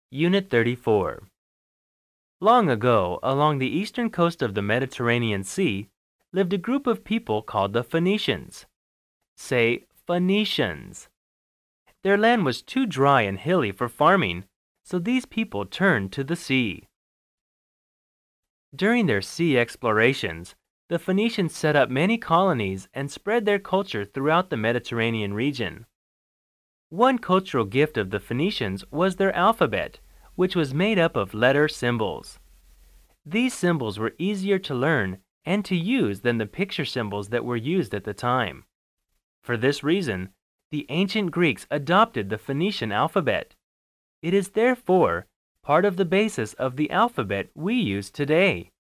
Unit 34. Long ago, along the eastern coast of the Mediterranean Sea, lived a group of people called the Phoenicians. Say, Phoenicians. Their land was too dry and hilly for farming, so these people turned to the sea. During their sea explorations, the Phoenicians set up many colonies and spread their culture throughout the Mediterranean region. One cultural gift of the Phoenicians was their alphabet, which was made up of letter symbols. These symbols were easier to learn and to use than the picture symbols that were used at the time. For this reason, the ancient Greeks adopted the Phoenician alphabet. It is therefore part of the basis of the alphabet we use today.